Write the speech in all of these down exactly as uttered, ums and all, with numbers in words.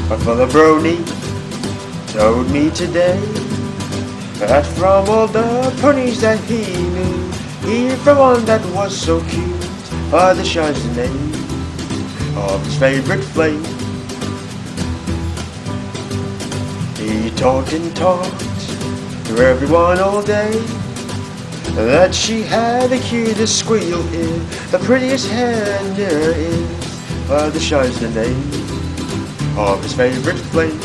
But Father Brony told me today that from all the ponies that he knew, he found one that was so cute. Father Shine's the name of his favorite flame. He talked and talked to everyone all day, that she had the cutest squeal ear, the prettiest hair in her ears. Father Shine's the name of his favorite flame.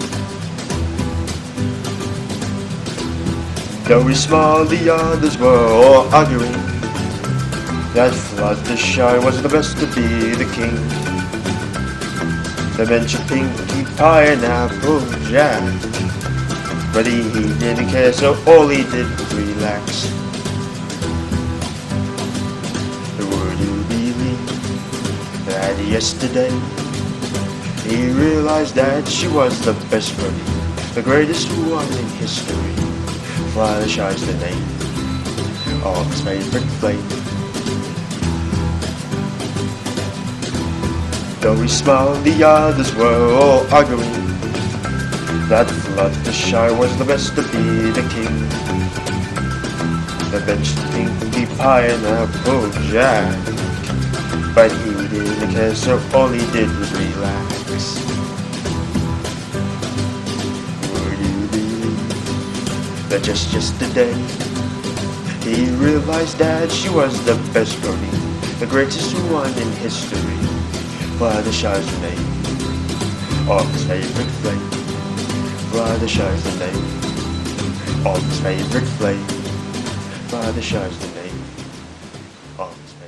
Though he smiled, the others were all arguing that Fluttershy was the best to be the king. They mentioned Pinkie Pie and Apple Jack, but he, he didn't care, so all he did was relax. Would you believe that yesterday he realized that she was the best pony, the greatest one in history? Fluttershy's the name of his favorite flame. Though he smiled, the others were all arguing that Fluttershy was the best to be the king. They mentioned Pinkie Pie and Apple Jack, but he didn't care, so all he did was relax. Would you believe that just yesterday he realized that she was the best pony, the greatest one in history? Fluttershy's the name of his favorite flame. Fluttershy's the name of his favorite flame. Fluttershy's the name of his